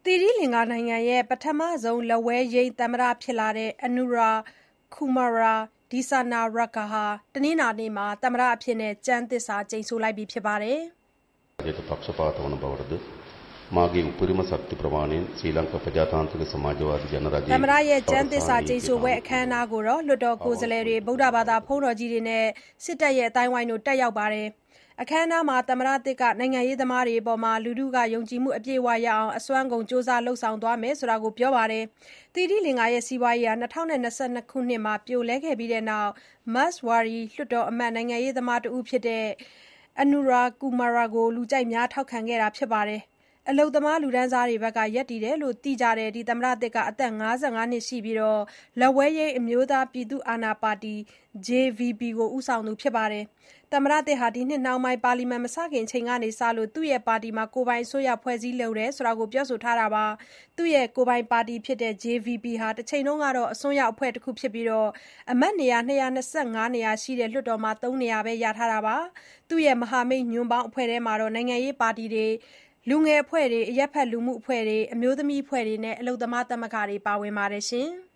သီရိလင်္ကာနိုင်ငံရဲ့ပထမဆုံးလက်ဝဲယိမ်းသမ္မတဖြစ်လာတဲ့ Anura Kumara Dissanayaka ဟာတနင်္လာနေ့မှာသမ္မတအဖြစ်ကျမ်းသစ္စာကျိန်ဆိုလိုက်ပါတယ်။ පක්ෂපාතවන බවටද මාගේ උපරිම ශක්ති ප්‍රමාණයෙන් ශ්‍රී ලංකා ප්‍රජාතාන්ත්‍රික සමාජවාදී ජනරජයේ သမ္မတရဲ့ကျမ်းသစ္စာကျိန်ဆိုပွဲအခမ်းအနားကိုလွှတ်တော်ကိုယ်စားလှယ်တွေဗုဒ္ဓဘာသာဘုန်းတော်ကြီးတွေနဲ့စစ်တပ်ရဲ့အသိုင်းအဝိုင်းတို့တက်ရောက်ပါတယ်။အခမ်းအနားမှာသမ္မတသစ်ကနိုင်ငံရေးသမားတွေအပေါ်လူထုကယုံကြည်မှုအပြည့်အဝရအောင်အစွမ်းကုန်ကြိုးစားလုပ်ဆောင်သွားမယ်လို့ပြောပါတယ်။သီရိလင်္ကာရဲ့စီးပွားရေးဟာ2022ခုနှစ်မှာပြိုလဲခဲ့ပြီးနောက် Mahswari လွှတ်တော်အမတ်နိုင်ငံရေးသမားတဦးဖြစ်တဲ့ Anura Kumara ကိုလူကြိုက်များထောက်ခံခဲ့တာပါ။ အလုပ်သမားလူတန်းစားတွေဘက်ကရပ်တည်တယ်လို့သိကြတဲ့သမ္မတသစ်ကအသက်55နှစ်ရှိပြီးလက်ဝဲယိမ်းအမျိုးသားပြည်သူ့အာဏာပါတီ JVP ကိုဦးဆောင်သူဖြစ်ပါတယ်။ သမ္မတသစ်ဟာဒီနှစ်နှောင်းပိုင်းပါလီမန်မစခင်အချိန်ကစလို့သူ့ရဲ့ပါတီမှာကိုယ်ပိုင်အစိုးရဖွဲ့စည်းလိုတယ်လို့ပြောဆိုထားတာပါ။ သူ့ရဲ့ကိုယ်ပိုင်ပါတီ JVP ဟာတချိန်ကတော့အစွန်းရောက်အဖွဲ့တခုဖြစ်ပြီးအမတ်နေရာ225နေရာရှိတဲ့လွှတ်တော်မှာ3နေရာပဲရထားတာပါ။ သူ့ရဲ့မဟာမိတ်ညွန့်ပေါင်းအဖွဲ့ထဲမှာနိုင်ငံရေးပါတီတွေလူငယ်အဖွဲ့တွေအရပ်ဖက်လူမှုအဖွဲ့တွေအမျိုးသမီးအဖွဲ့တွေနဲ့အလုပ်သမားသမဂ္ဂတွေပါဝင်ပါတယ်။